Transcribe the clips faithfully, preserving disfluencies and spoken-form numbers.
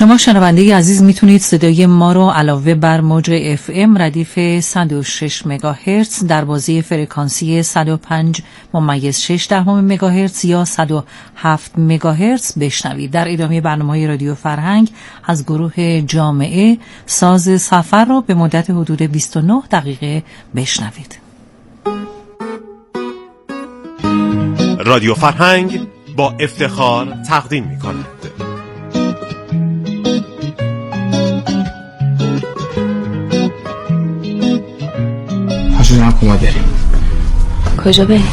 شما شنونده عزیز میتونید صدای ما رو علاوه بر موج اف ام ردیف صد و شش مگاهرتز در بازی فرکانسی صد و پنج ممیز شش دهم مگاهرتز یا صد و هفت مگاهرتز بشنوید. در ادامه برنامه رادیو فرهنگ از گروه جامعه ساز سفر رو به مدت حدود بیست و نه دقیقه بشنوید. رادیو فرهنگ با افتخار تقدیم می‌کند. پاشو کما بریم. کجا بریم؟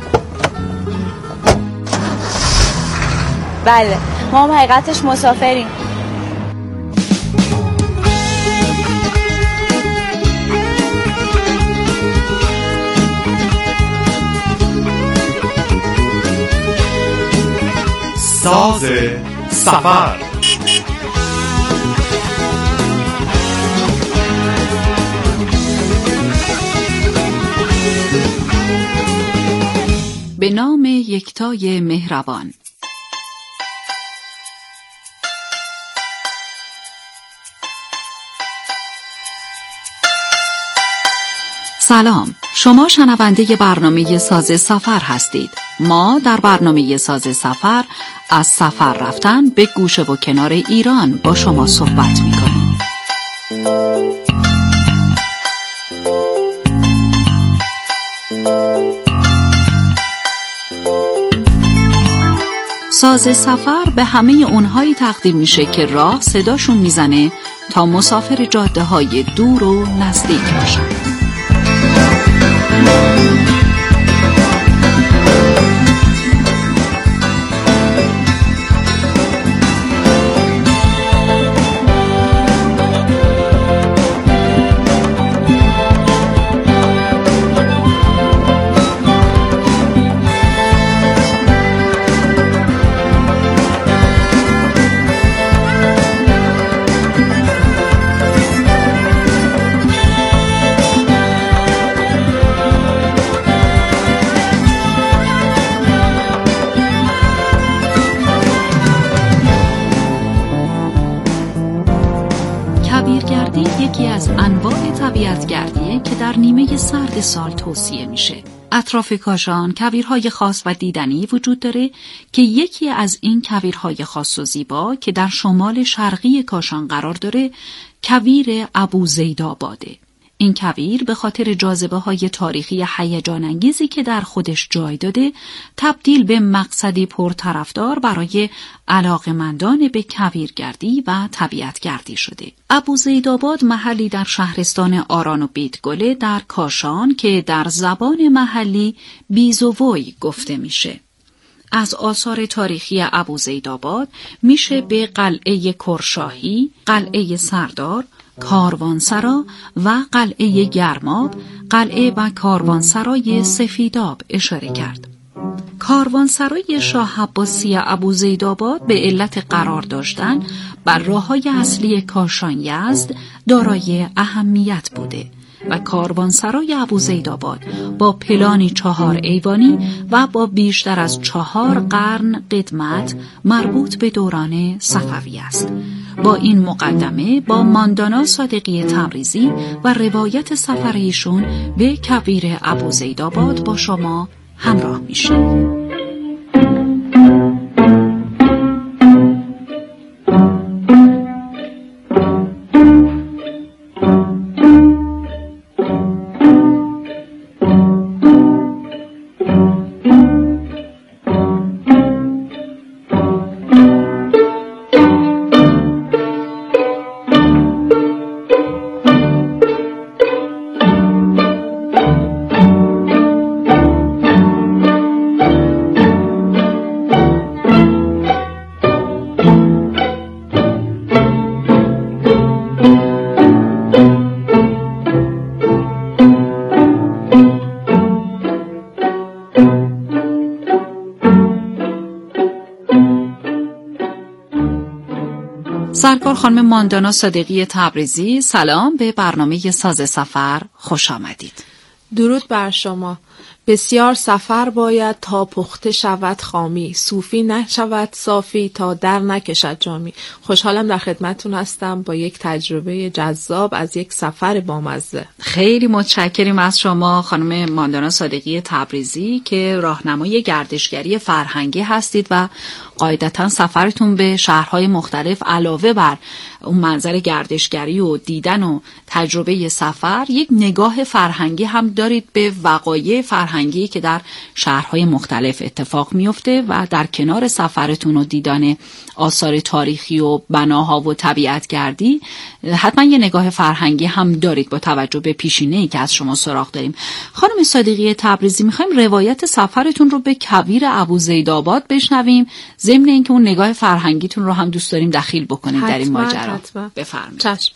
بله ما هم حقیقتش مسافریم. ساز سفر. به نام یکتای مهربان. سلام، شما شنونده برنامه ساز سفر هستید. ما در برنامه ساز سفر از سفر رفتن به گوشه و کنار ایران با شما صحبت می‌کنیم. ساز سفر به همه اونهایی تقدیم میشه که راه صداشون میزنه تا مسافر جاده های دور و نزدیک باشن. یکی از انواع طبیعت‌گردیه که در نیمه سرد سال توصیه میشه. اطراف کاشان کویرهای خاص و دیدنی وجود داره که یکی از این کویرهای خاص و زیبا که در شمال شرقی کاشان قرار داره کویر ابوزیدآباده. این کویر به خاطر جاذبه‌های تاریخی هیجان انگیزی که در خودش جای داده تبدیل به مقصدی پرطرفدار برای علاقه‌مندان به کویرگردی و طبیعت‌گردی شده. ابوزیدآباد محلی در شهرستان آران و بیتگله در کاشان که در زبان محلی بیزووی گفته میشه. از آثار تاریخی ابوزیدآباد میشه به قلعه کرشاهی، قلعه سردار، کاروانسرا و قلعه گرماب، قلعه و کاروانسرای سفیداب اشاره کرد. کاروانسرای شاه عباسی ابوزیدآباد به علت قرار داشتن بر راه‌های اصلی کاشان یزد دارای اهمیت بوده و کاروانسرای ابوزیدآباد با پلانی چهار ایوانی و با بیشتر از چهار قرن قدمت مربوط به دوران صفوی است. با این مقدمه با ماندانا صادقی تبریزی و روایت سفر ایشون به کویر ابوزیدآباد با شما همراه میشه. سرکار خانم ماندانا صادقی تبریزی، سلام، به برنامه ساز سفر خوش آمدید. درود بر شما. بسیار سفر باید تا پخته شود خامی، صوفی نشود صافی تا در نکشد جامی. خوشحالم در خدمتتون هستم با یک تجربه جذاب از یک سفر بامزه. خیلی متشکریم از شما خانم ماندانا صادقی تبریزی که راهنمای گردشگری فرهنگی هستید و قاعدتاً سفرتون به شهرهای مختلف علاوه بر اون منظر گردشگری و دیدن و تجربه سفر، یک نگاه فرهنگی هم دارید به وقایع فرهنگی که در شهرهای مختلف اتفاق میفته و در کنار سفرتون و دیدن آثار تاریخی و بناها و طبیعتگردی حتما یه نگاه فرهنگی هم دارید با توجه به پیشینه‌ای که از شما سراغ داریم. خانم صادقی تبریزی، میخوایم روایت سفرتون رو به کویر ابوزیدآباد بشنویم، ضمن اینکه اون نگاه فرهنگیتون رو هم دوست داریم دخیل بکنید در این ماجرا. بفرمایید. چشم.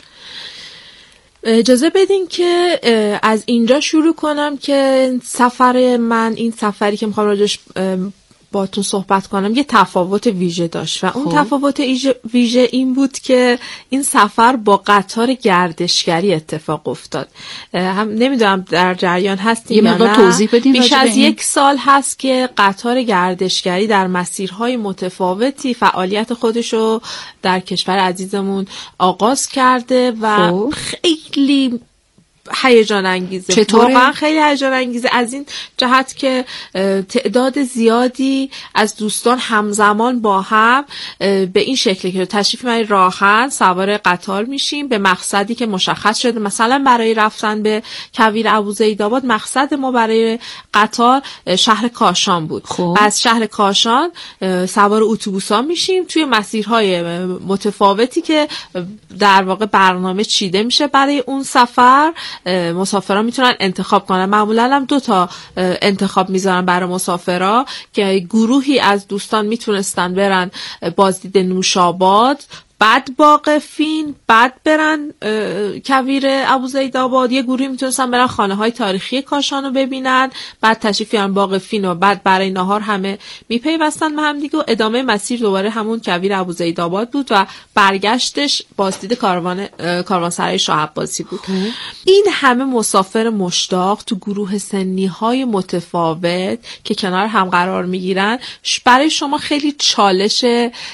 اجازه بدین که از اینجا شروع کنم که سفر من، این سفری که میخوام راجعش باتون صحبت کنم، یه تفاوت ویژه داشت و اون خوب. تفاوت ویژه این بود که این سفر با قطار گردشگری اتفاق افتاد. هم نمیدونم در جریان هستیم یا نه. توضیح بدین. بیش از یک سال هست که قطار گردشگری در مسیرهای متفاوتی فعالیت خودشو در کشور عزیزمون آغاز کرده و خوب. خیلی هیجان انگیزه. چطوره؟ واقعا خیلی هیجان انگیزه از این جهت که تعداد زیادی از دوستان همزمان با هم به این شکلی که تشریف میبرید راهن سوار قطار میشیم به مقصدی که مشخص شده. مثلا برای رفتن به کویر ابوزیدآباد مقصد ما برای قطار شهر کاشان بود. خوب. و از شهر کاشان سوار اتوبوس‌ها میشیم توی مسیرهای متفاوتی که در واقع برنامه چیده میشه برای اون سفر. مسافران میتونن انتخاب کنن. معمولا هم دو تا انتخاب میذارن برای مسافرا که گروهی از دوستان میتونستن برن بازدید نوشاباد، بعد باقفین، بعد برن کویر ابوزیدآباد. یه گروهی میتونستن برن خانه های تاریخی کاشان رو ببینن، بعد تشریف بیارن باقفین و بعد برای نهار همه میپیوستن به هم دیگه و ادامه مسیر دوباره همون کویر ابوزیدآباد بود و برگشتش بازدید کاروان کاروانسرای شاه عباسی بود. این همه مسافر مشتاق تو گروه سنی های متفاوت که کنار هم قرار میگیرن برای شما خیلی چالش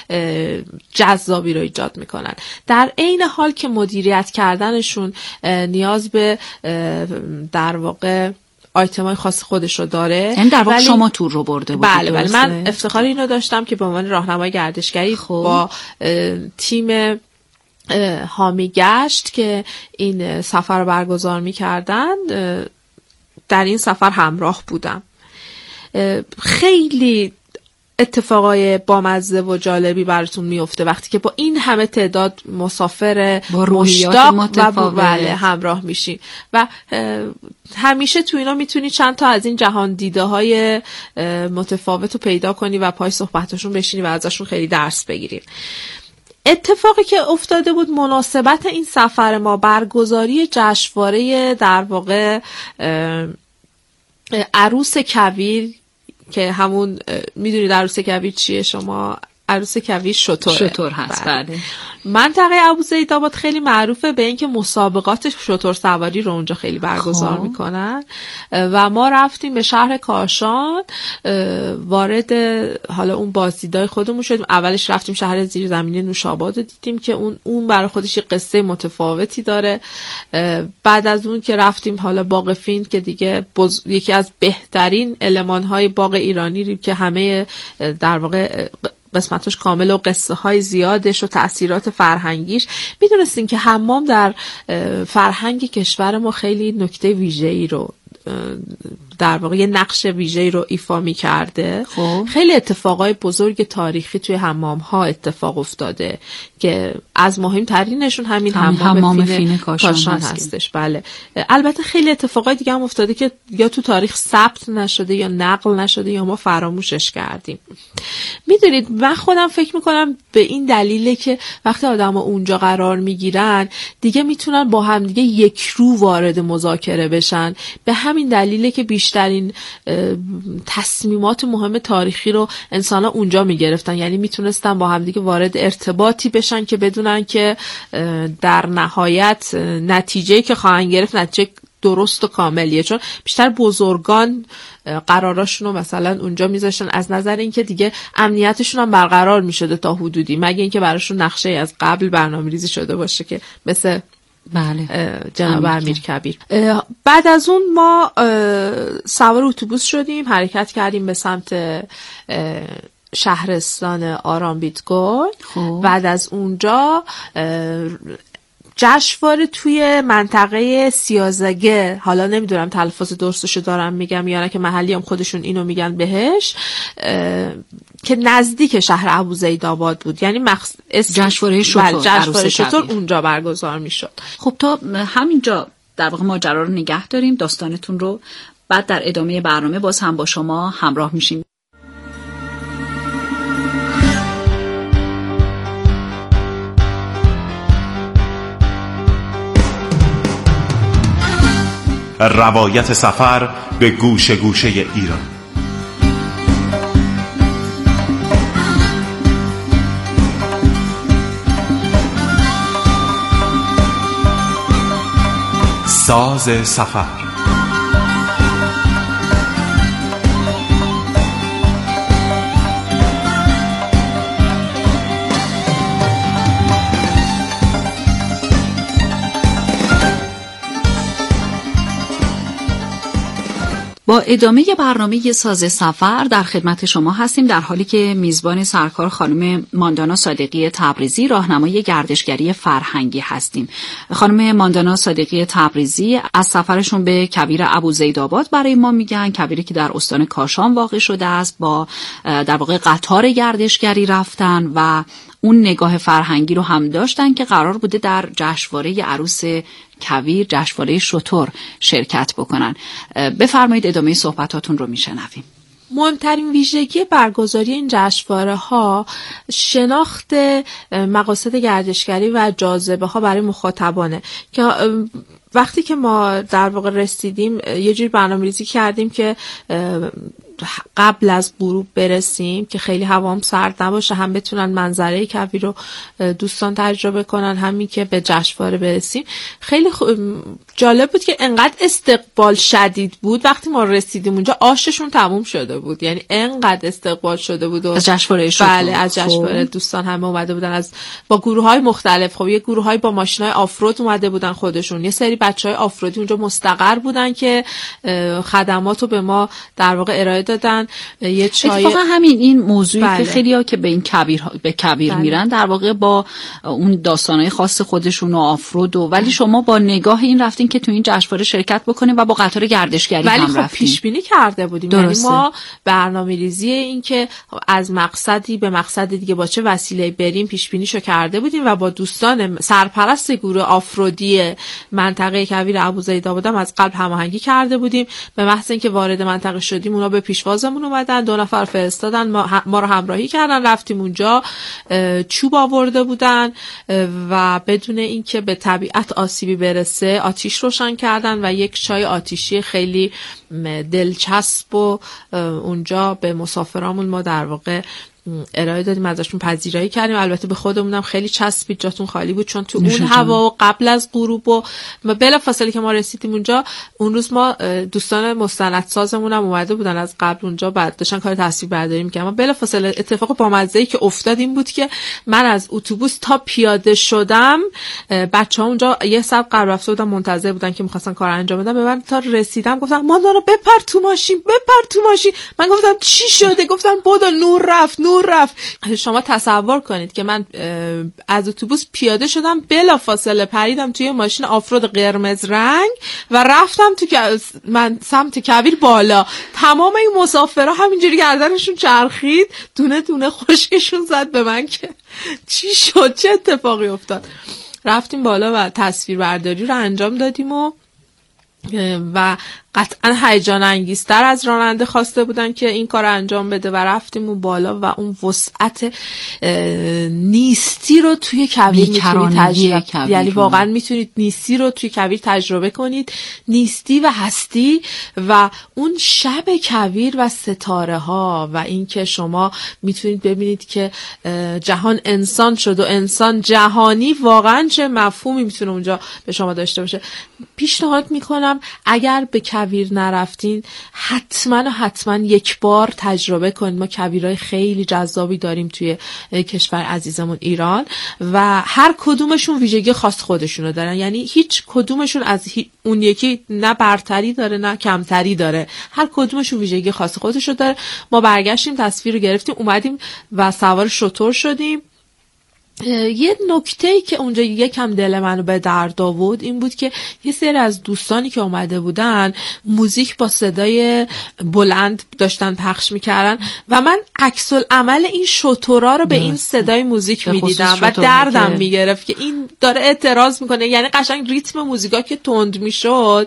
جذابی رو ایجاد میکنن، در عین حال که مدیریت کردنشون نیاز به در واقع آیتمای خاص خودش رو داره. یعنی در واقع شما تور رو برده بودید. بله بله، من افتخار اینو داشتم که به عنوان راهنمای گردشگری خوب. با تیم حامی گشت که این سفر رو برگزار میکردن در این سفر همراه بودم. خیلی اتفاقای بامزه و جالبی براتون میفته وقتی که با این همه تعداد مسافر مشتاق و بله همراه میشین و همیشه تو اینا میتونی چند تا از این جهان دیده های متفاوت رو پیدا کنی و پای صحبتشون بشینی و ازشون خیلی درس بگیری. اتفاقی که افتاده بود مناسبت این سفر ما برگزاری جشنواره در واقع عروس کویر که همون میدونید عروس کویر چیه شما؟ عروس کویر شتره. شتر هست. بله. منطقه ابوزیدآباد خیلی معروفه به اینکه مسابقات شتر سواری رو اونجا خیلی برگزار خواه. میکنن و ما رفتیم به شهر کاشان وارد حالا اون بازدیدای خودمون شدیم. اولش رفتیم شهر زیرزمینی نوشاباد رو دیدیم که اون اون برای خودش یه قصه متفاوتی داره. بعد از اون که رفتیم حالا باغ فین که دیگه بز... یکی از بهترین المان‌های باغ ایرانی که همه در واقع قسمتش کامل و قصه های زیادش و تأثیرات فرهنگیش. میدونستین که حمام در فرهنگ کشور ما خیلی نکته ویژه‌ای رو در واقع یه نقش ویژه‌ای رو ایفا می‌کرده. خب. خیلی اتفاقای بزرگ تاریخی توی حمام‌ها اتفاق افتاده که از مهمترینشون همین هم حمام, حمام فین, فین کاشان, کاشان هستش. بله. البته خیلی اتفاقای دیگه هم افتاده که یا تو تاریخ ثبت نشده یا نقل نشده یا ما فراموشش کردیم. میدونید من خودم فکر میکنم به این دلیله که وقتی آدم‌ها اونجا قرار میگیرن دیگه میتونن با هم دیگه یک رو وارد مذاکره بشن. به همین دلیله که بیشترین تصمیمات مهم تاریخی رو انسان‌ها اونجا میگرفتن، یعنی میتونستن با هم دیگه وارد ارتباطی بشن که بدونن که در نهایت نتیجه‌ای که خواهن گرفت نتیجه درست و کاملیه، چون بیشتر بزرگان قراراشون رو مثلا اونجا میذاشتن از نظر اینکه دیگه امنیتشون هم برقرار میشده تا حدودی، مگه اینکه براشون نقشه از قبل برنامه‌ریزی شده باشه که مثل بله جناب امیرکبیر. بعد از اون ما سوار اتوبوس شدیم، حرکت کردیم به سمت شهرستان آرامبیتگل. بعد از اونجا جشنواره توی منطقه سیازگه، حالا نمیدونم تلفظ درستشو دارم میگم یا نه که محلی هم خودشون اینو میگن بهش، که نزدیک شهر ابوزیدآباد بود، یعنی مخص... جشنواره شتر جشنواره شتر اونجا برگزار میشد. خب تا همینجا در واقع ماجرا رو نگه داریم، داستانتون رو، بعد در ادامه برنامه باز هم با شما همراه میشیم. روایت سفر به گوشه گوشه ایران. ساز سفر. با ادامه برنامه ساز سفر در خدمت شما هستیم، در حالی که میزبان سرکار خانم ماندانا صادقی تبریزی، راهنمای گردشگری فرهنگی هستیم. خانم ماندانا صادقی تبریزی از سفرشون به کویر ابوزیدآباد برای ما میگن، کویری که در استان کاشان واقع شده است. با در واقع قطار گردشگری رفتن و اون نگاه فرهنگی رو هم داشتن که قرار بوده در جشنواره عروس کویر، جشنواره شتر شرکت بکنن. بفرمایید ادامه صحبتاتون رو میشنویم. مهمترین ویژگی برگزاری این جشنواره ها شناخت مقاصد گردشگری و جاذبه ها برای مخاطبانه، که وقتی که ما در واقع رسیدیم یه جوری برنامه‌ریزی کردیم که قبل از غروب برسیم که خیلی هوام سرد نباشه، هم بتونن منظره کویر رو دوستان تجربه کنن، همین که به جشنواره برسیم. خیلی جالب بود که انقدر استقبال شدید بود. وقتی ما رسیدیم اونجا آششون تموم شده بود، یعنی انقدر استقبال شده بود. از جشنواره شد. بله از جشنواره دوستان همه اومده بودن، از با گروه‌های مختلف. خب یه گروه‌های با ماشین‌های آفرود اومده بودن خودشون، یه سری بچه‌های آفرودی اونجا مستقر بودن که خدماتو به ما در واقع ارائه دادن. یه چای اتفاقا همین این موضوعی بله. که خیلی‌ها که به این کویر به کویر بله. میرن در واقع با اون داستان‌های خاص خودشون و آفرود، و ولی شما با نگاه این رفتین که تو این جشنواره شرکت بکنین و با قطار گردشگری ولی هم خب رفتین. پیش بینی کرده بودیم، یعنی ما برنامه‌ریزی این که از مقصدی به مقصد دیگه با چه وسیله‌ای بریم پیش بینیشو کرده بودیم و با دوستان سرپرست گروه آفرودی منطقه کویر ابوزیدآباد هم از قبل هماهنگی کرده بودیم. به محض اینکه وارد منطقه شدیم اونا به پیشوازمون اومدن، دو نفر فرستادن، ما, ما رو همراهی کردن، رفتیم اونجا. چوب آورده بودن و بدون اینکه به طبیعت آسیبی برسه آتیش روشن کردن و یک چای آتیشی خیلی دلچسب و اونجا به مسافرامون ما در واقع ارائه دادیم، ازشون پذیرایی کردیم. البته به خودمونم خیلی چسبید، جاتون خالی بود، چون تو اون هوا و قبل از غروب و بلافاصله که ما رسیدیم اونجا، اون روز ما دوستان مستندسازمون هم اومده بودن از قبل اونجا، بعد داشتن کار تصویر برداری می‌کردن. ما بلافاصله اتفاق بامزه‌ای که افتاد این بود که من از اتوبوس تا پیاده شدم، بچه‌ها اونجا یه ساعت قبل رفته بودن منتظر بودن که می‌خواستن کار انجام بدن. به من تا رسیدم گفتن ماندانا بپر تو ماشین، بپر تو ماشین. من گفتم چی شده؟ گفتن بدو نور رفت نور رفت. شما تصور کنید که من از اتوبوس پیاده شدم، بلافاصله پریدم توی ماشین آفرود قرمز رنگ و رفتم تو من سمت کویر بالا. تمام این مسافرها همینجوری گردنشون چرخید، دونه دونه خشکشون زد به من که چی شد، چه اتفاقی افتاد. رفتیم بالا و تصویر برداری رو انجام دادیم و و قطعا هیجان انگیزتر از راننده خواسته بودن که این کار انجام بده و رفتیم اون بالا و اون وسعت نیستی رو توی کویر میتونید تجربه، یعنی واقعا میتونید نیستی رو توی کویر تجربه کنید، نیستی و هستی و اون شب کویر و ستاره ها و این که شما میتونید ببینید که جهان انسان شد و انسان جهانی، واقعا چه مفهومی میتونه اونجا به شما داشته باشه. پیشنهاد میکنم اگر به کویر نرفتین حتما و حتما یک بار تجربه کنید. ما کویرهای خیلی جذابی داریم توی کشور عزیزمون ایران و هر کدومشون ویژگی خاص خودشونو دارن، یعنی هیچ کدومشون از اون یکی نه برتری داره نه کمتری داره، هر کدومشون ویژگی خاص خودشو داره. ما برگشتیم، تصویر رو گرفتیم، اومدیم و سوار شتر شدیم. یه نکته‌ای که اونجا یکم دل منو به درد آورد این بود که یه سری از دوستانی که اومده بودن موزیک با صدای بلند داشتن پخش میکردن و من عکس العمل این شترا رو به این صدای موزیک میدیدم و دردم میگرفت که این داره اعتراض میکنه. یعنی قشنگ ریتم موزیکا که تند میشد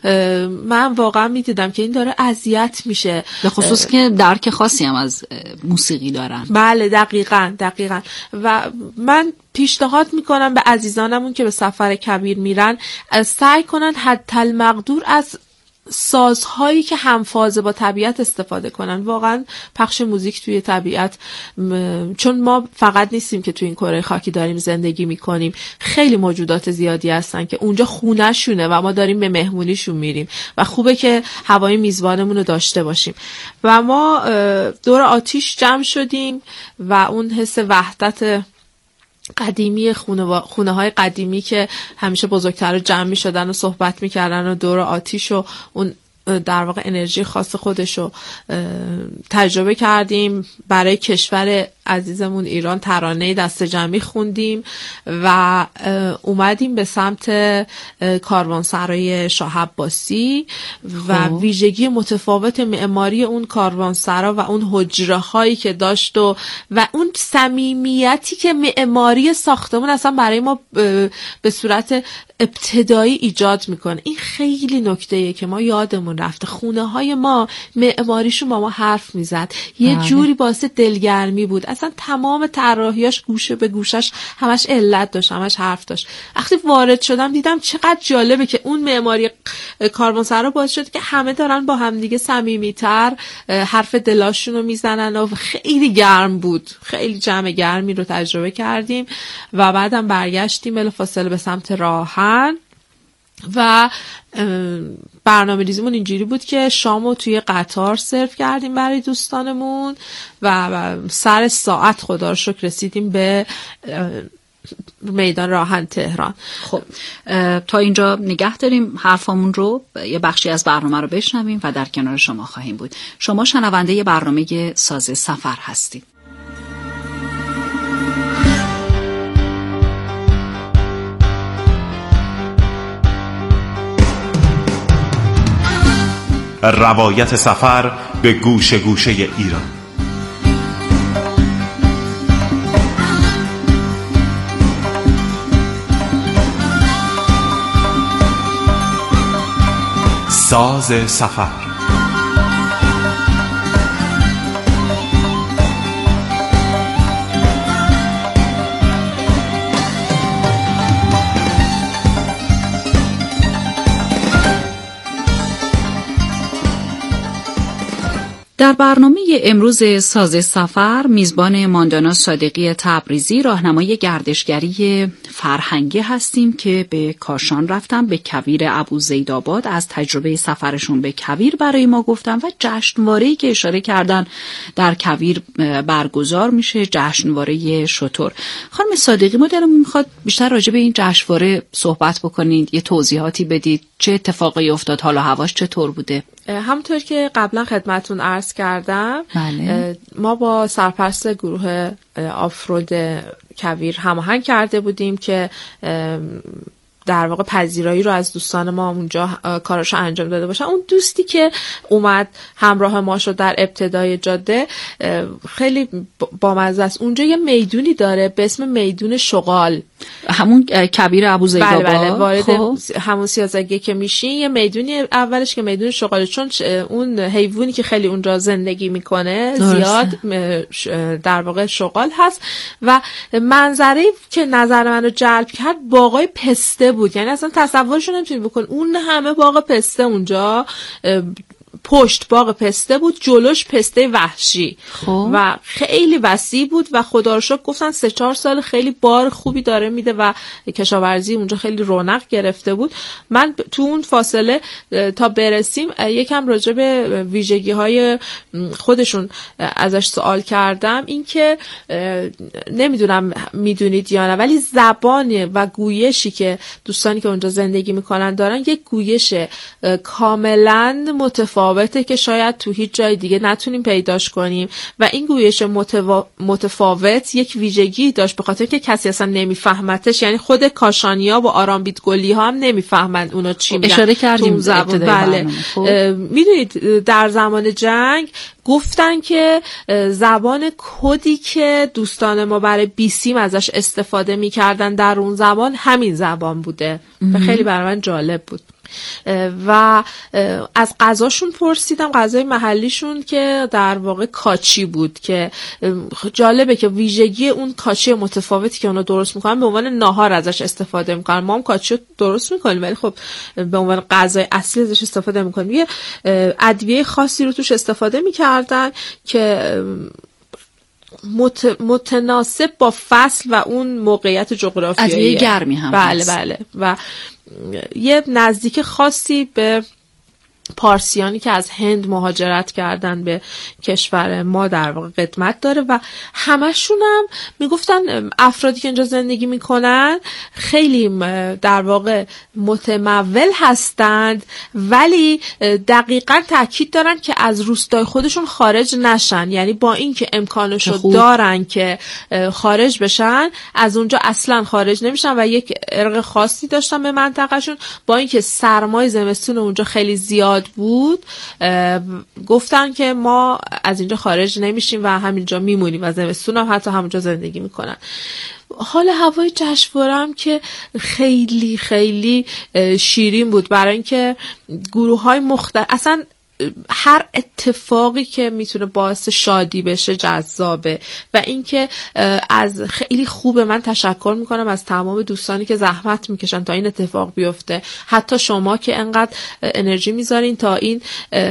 من واقعا میدیدم که این داره اذیت میشه، به خصوص که درک خاصی هم از موسیقی دارن. بله دقیقاً دقیقاً. و من پیشنهاد میکنم به عزیزانمون که به سفر کویر میرن سعی کنن حتی المقدور از سازهایی که همفازه با طبیعت استفاده کنن. واقعا پخش موزیک توی طبیعت م... چون ما فقط نیستیم که توی این کره خاکی داریم زندگی میکنیم، خیلی موجودات زیادی هستن که اونجا خونه شونه و ما داریم به مهمونیشون میریم و خوبه که هوای میزبانمون رو داشته باشیم. و ما دور آتیش جمع شدیم و اون حس وحدت قدیمی خونه, خونه های قدیمی که همیشه بزرگتر جمع می شدن و صحبت می کردن و دور آتیش و اون در واقع انرژی خاص خودشو تجربه کردیم. برای کشور عزیزمون ایران ترانه دست جمعی خوندیم و اومدیم به سمت کاروانسرای شاه عباسی و ویژگی متفاوت معماری اون کاروانسرا و اون حجره هایی که داشت و و اون صمیمیتی که معماری ساختمون اصلا برای ما به صورت ابتدایی ایجاد میکنه. این خیلی نکته‌ایه که ما یادمون رفته. خونه های ما معماریشون با ما حرف میزد، یه آه. جوری باعث دلگرمی بود. اصلا تمام طراحیاش گوشه به گوشش همش علت داشت، همش حرف داشت. وقتی وارد شدم دیدم چقدر جالبه که اون معماری کاروانسرا باعث شد که همه دارن با هم دیگه صمیمیتر حرف دلاشون رو میزنن و خیلی گرم بود. خیلی جمع گرمی رو تجربه کردیم و بعدم برگشتیم بلافاصله به سمت راهن و برنامه ریزیمون اینجوری بود که شامو توی قطار سرو کردیم برای دوستانمون و سر ساعت خدا رو شکر رسیدیم به میدان راهن تهران. خب تا اینجا نگه داریم حرفامون رو، یه بخشی از برنامه رو بشنویم و در کنار شما خواهیم بود. شما شنونده یه برنامه ساز سفر هستید. روایت سفر به گوشه گوشه ایران. ساز سفر. در برنامه امروز ساز سفر میزبان ماندانا صادقی تبریزی راهنمای گردشگری فرهنگی هستیم که به کاشان رفتن، به کویر ابوزیدآباد از تجربه سفرشون به کویر برای ما گفتن و جشنواره‌ای که اشاره کردن در کویر برگزار میشه، جشنواره شتر. خانم صادقی ما دلمون میخواد بیشتر راجع به این جشنواره صحبت بکنید، یه توضیحاتی بدید، چه اتفاقی افتاد، حال و هواش چطور بوده؟ همونطور که قبلا خدمتون عرض کردم بله. ما با سرپرست گروه آفرود کویر هماهنگ کرده بودیم که در واقع پذیرایی رو از دوستان ما اونجا کاراشو انجام داده باشن. اون دوستی که اومد همراه ما شد در ابتدای جاده خیلی بامزه است. اونجا یه میدونی داره به اسم میدون شغال همون کبیر ابوزیدآباد. بله بله وارد خب. همون سیازگی که میشین یه میدونی اولش که میدون شغاله، چون اون حیوانی که خیلی اونجا زندگی میکنه زیاد در واقع شغال هست و منظری که نظر منو جلب کرد باغای پسته بود. یعنی اصلا تصورش نمیتونی بکن اون همه باغ پسته اونجا، پشت باغ پسته بود، جلوش پسته وحشی خوب. و خیلی وسیع بود و خدا رو شکر گفتن سه چهار سال خیلی بار خوبی داره میده و کشاورزی اونجا خیلی رونق گرفته بود. من تو اون فاصله تا برسیم یکم راجع به ویژگی های خودشون ازش سوال کردم. این که نمیدونم میدونید یا نه ولی زبان و گویشی که دوستانی که اونجا زندگی میکنن دارن یک گویش کاملا متفاوت که شاید تو هیچ جای دیگه نتونیم پیداش کنیم و این گویش متوا... متفاوت یک ویژگی داشت به خاطر که کسی اصلا نمیفهمتش. یعنی خود کاشانیا و آرامبیت گلی ها هم نمیفهمن اونا چی میگن. اشاره کردیم زبان. بله. میدونید در زمان جنگ گفتن که زبان کدی که دوستان ما برای بیسیم ازش استفاده میکردن در اون زبان همین زبان بوده و خیلی برای من جالب بود. و از غذاشون پرسیدم، غذای محلیشون که در واقع کاچی بود که جالبه که ویژگی اون کاچی متفاوتی که اونا درست میکنن به عنوان ناهار ازش استفاده میکنن. ما هم کاچی رو درست میکنیم ولی خب به عنوان غذای اصلی ازش استفاده میکنیم. یه ادویه خاصی رو توش استفاده میکردن که مت... متناسب با فصل و اون موقعیت جغرافیایی. ادویه گرمی هم بله هست. بله و یه نزدیک خاصی به پارسیانی که از هند مهاجرت کردن به کشور ما در واقع قدمت داره و همشون هم میگفتن افرادی که اینجا زندگی میکنن خیلی در واقع متمول هستند ولی دقیقاً تاکید دارن که از روستای خودشون خارج نشن. یعنی با اینکه امکانشو دارن که خارج بشن از اونجا اصلا خارج نمیشن و یک ارق خاصی داشتن به منطقهشون. با اینکه سرمای زمستون اونجا خیلی زیاد بود گفتن که ما از اینجا خارج نمیشیم و همینجا میمونیم و زمستون هم حتی همونجا زندگی میکنن. حال هوای جشنواره هم که خیلی خیلی شیرین بود برای اینکه گروه های مختلف، اصلا هر اتفاقی که میتونه باعث شادی بشه جذابه و اینکه از خیلی خوبه. من تشکر میکنم از تمام دوستانی که زحمت میکشن تا این اتفاق بیفته، حتی شما که انقدر انرژی میذارین تا این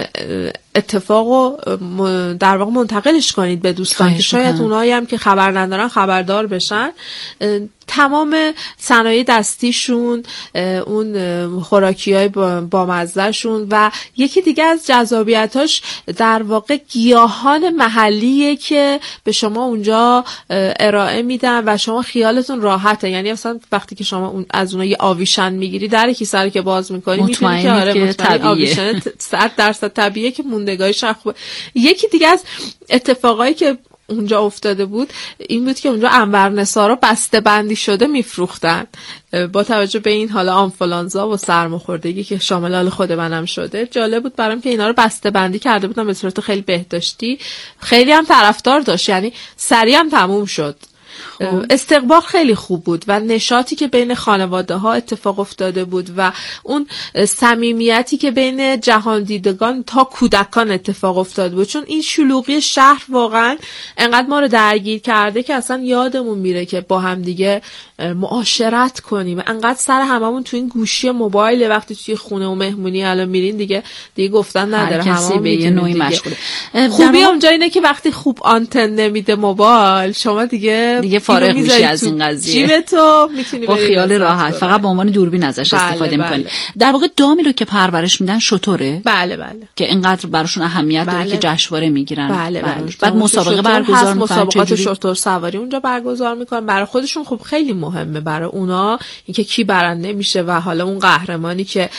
اتفاقو در واقع منتقلش کنید به دوستان که شاید اونایی هم که خبر ندارن خبردار بشن. تمام صنایع دستیشون، اون خوراکیای با مزه‌شون و یکی دیگه از جذابیتاش در واقع گیاهان محلیه که به شما اونجا ارائه میدن و شما خیالتون راحته. یعنی مثلا وقتی که شما اون از اونها یه آویشن میگیری در کیسه رو که باز میکنی میتونی که آره مطمئن آویشن صد درصد طبیعیه که موندگاهش خوبه. یکی دیگه از اتفاقایی که اونجا افتاده بود این بود که اونجا عنبرنثارا بسته بندی شده میفروختن با توجه به این حالا آنفولانزا و سرماخوردگی که شامل حال خود منم شده. جالب بود برام که اینا رو بسته بندی کرده بودن به صورت خیلی بهداشتی. خیلی هم طرفدار داشت، یعنی سریع هم تموم شد. استقبال خیلی خوب بود و نشاطی که بین خانواده ها اتفاق افتاده بود و اون صمیمیتی که بین جهان دیدگان تا کودکان اتفاق افتاده بود. چون این شلوغی شهر واقعا انقدر ما رو درگیر کرده که اصلا یادمون میره که با هم دیگه معاشرت کنیم. انقدر سر هممون تو این گوشی موبایل، وقتی توی خونه و مهمونی الان میرین دیگه دیگه گفتن نداره، هممون به یه نوعی مشغوله. خوبی اونجا اینه که وقتی خوب آنتن نمیده موبایل شما دیگه دیگه فارغ میشی از این قضیه، جیبتو میتونی با خیال راحت فقط به عنوان دوربین ازش بله استفاده بله. میکنی. در واقع دامی رو که پرورش میدن شتره. بله بله. که اینقدر براشون اهمیت بله. داره که جشنواره میگیرن. بله بله. بعد مسابقه برگزار میکنن، مسابقات شتر سواری اونجا برگزار میکنن. برای خودشون خب خیلی مهمه برای اونا اینکه کی برنده میشه و حالا اون قهرمانی که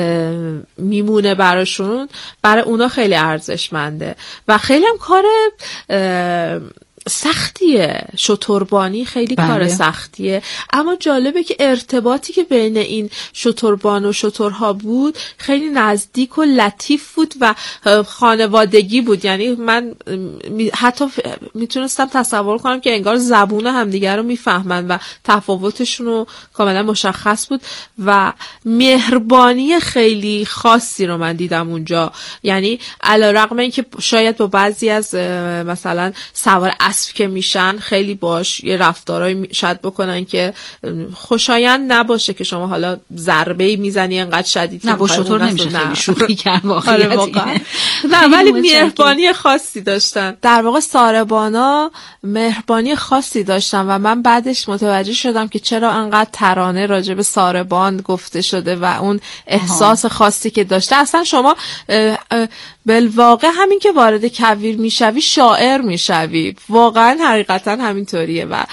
میمونه براشون برای اونا خیلی ارزشمنده و خیلی هم کار سختیه، شتربانی خیلی بله. کار سختیه، اما جالبه که ارتباطی که بین این شتربان و شترها بود خیلی نزدیک و لطیف بود و خانوادگی بود. یعنی من حتی میتونستم تصور کنم که انگار زبون همدیگر رو میفهمن و تفاوتشون رو کاملا مشخص بود و مهربانی خیلی خاصی رو من دیدم اونجا. یعنی علیرغم اینکه شاید با بعضی از مثلا سوار اسب که میشن خیلی باش یه رفتارایی شاید بکنن که خوشایند نباشه، که شما حالا ضربه‌ای میزنی انقدر شدید نه با شطور نمیشه خیلی شوخی کرد واقعا. نه ولی مهربانی خاصی داشتن. در واقع ساربانا مهربانی خاصی داشتن و من بعدش متوجه شدم که چرا انقدر ترانه راجع به ساربان گفته شده و اون احساس خاصی که داشته. اصلا شما بالواقع همین که وارد کویر میشوی شاعر میشوی، واقعا حقیقتا همینطوریه و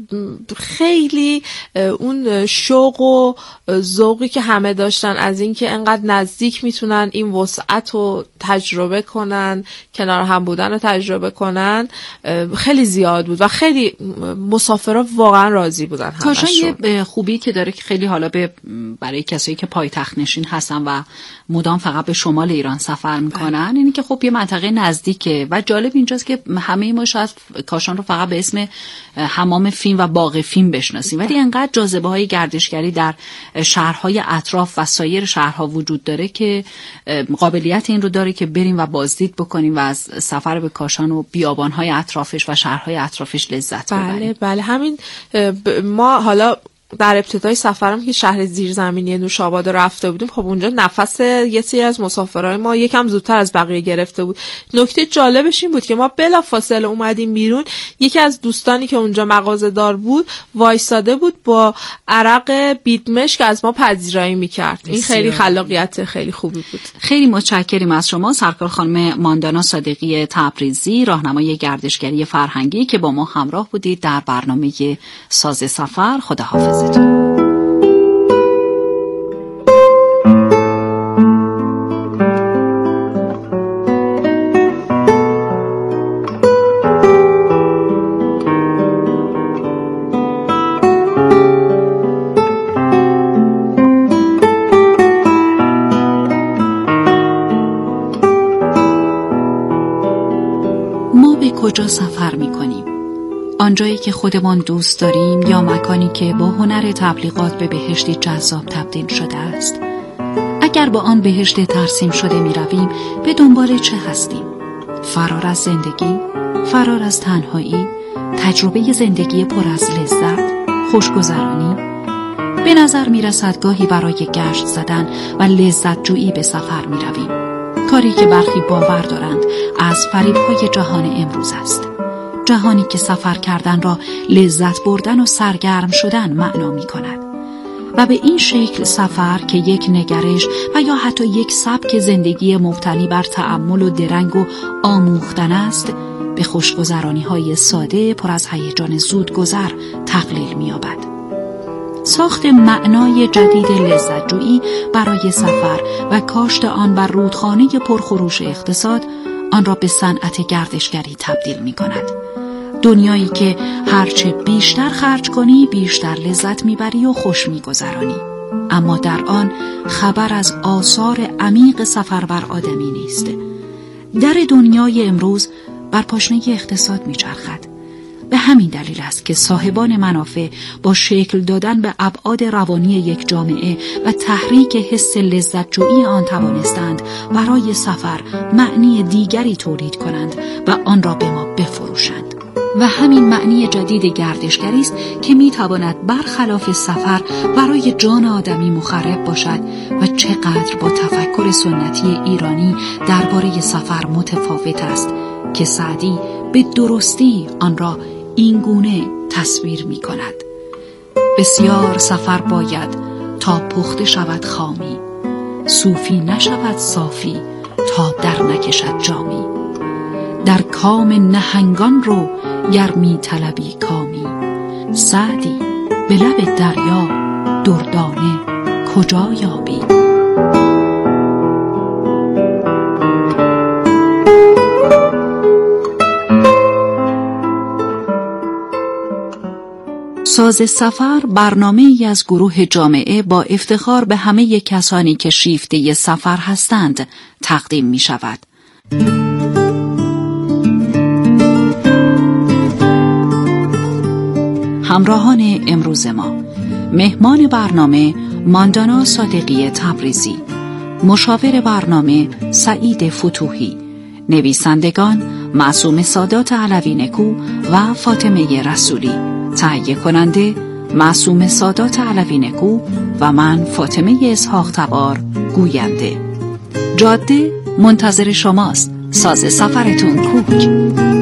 خیلی اون شوق و ذوقی که همه داشتن از این که انقدر نزدیک میتونن این وسعت رو تجربه کنن، کنار هم بودن رو تجربه کنن، خیلی زیاد بود و خیلی مسافرها واقعا راضی بودن. کاشان یه خوبی که داره که خیلی حالا به برای کسایی که پایتخت نشین هستن و مدام فقط به شمال ایران سفر میکنن اینی که خب یه منطقه نزدیکه و جالب اینجاست که همه ما شاید کاشان رو فقط به اسم حمام فیلم و باغ فیلم بشناسیم، ولی انقدر جاذبه های گردشگری در شهرهای اطراف و سایر شهرها وجود داره که قابلیت این رو داره که بریم و بازدید بکنیم و از سفر به کاشان و بیابانهای اطرافش و شهرهای اطرافش لذت ببریم. بله بله همین ما حالا در ابتدای سفرم که شهر زیرزمینی نوشاباد رفته بودیم، خب اونجا نفس یه سری از مسافرای ما یکم زودتر از بقیه گرفته بود. نکته جالبش این بود که ما بلافاصله اومدیم بیرون، یکی از دوستانی که اونجا مغازه دار بود وایساده بود با عرق بیدمش که از ما پذیرایی میکرد. این خیلی خلاقیت خیلی خوبی بود. خیلی متشکریم از شما سرکار خانم ماندانا صادقی تبریزی، راهنمای گردشگری فرهنگی که با ما همراه بودید در برنامه ساز سفر. خداحافظ. ما به کجا سفر می‌کنیم؟ آنجایی که خودمان دوست داریم یا مکانی که با هنر تبلیغات به بهشتی جذاب تبدیل شده است؟ اگر با آن بهشت ترسیم شده می رویم، به دنبال چه هستیم؟ فرار از زندگی؟ فرار از تنهایی؟ تجربه زندگی پر از لذت؟ خوشگذرانی؟ به نظر می رسد گاهی برای گشت زدن و لذت جویی به سفر می رویم، کاری که برخی باور دارند از فریب‌های جهان امروز است، جهانی که سفر کردن را لذت بردن و سرگرم شدن معنا می کند و به این شکل سفر که یک نگرش و یا حتی یک سبک زندگی مبتنی بر تأمل و درنگ و آموختن است، به خوشگذرانی های ساده پر از هیجان زودگذر تقلیل می یابد. ساخت معنای جدید لذت جویی برای سفر و کاشت آن بر رودخانه پرخروش اقتصاد آن را به صنعت گردشگری تبدیل می کند. دنیایی که هرچه بیشتر خرج کنی بیشتر لذت میبری و خوش میگذرانی، اما در آن خبر از آثار عمیق سفر بر آدمی نیست. در دنیای امروز بر پاشنه اقتصاد میچرخد. به همین دلیل است که صاحبان منافع با شکل دادن به ابعاد روانی یک جامعه و تحریک حس لذت جویی آن توانستند برای سفر معنی دیگری تولید کنند و آن را به ما بفروشند. و همین معنی جدید گردشگری است که میتواند برخلاف سفر برای جان آدمی مخرب باشد و چقدر با تفکر سنتی ایرانی درباره سفر متفاوت است که سعدی به درستی آن را این گونه تصویر می کند: بسیار سفر باید تا پخته شود خامی، صوفی نشود صافی تا در نکشد جامی. در کام نهنگان رو گر می طلبی کامی، سعدی به لب دریا دردانه کجا یابی؟ ساز سفر برنامه ای از گروه جامعه با افتخار به همه کسانی که شیفته سفر هستند تقدیم می شود. همراهان امروز ما: مهمان برنامه ماندانا صادقی تبریزی، مشاور برنامه سعید فتوحی، نویسندگان معصوم سادات علوی نکو و فاطمه رسولی، تهیه کننده معصوم سادات علوی نکو و من فاطمه اسحاق تبار گوینده. جاده منتظر شماست. ساز سفرتون کوک.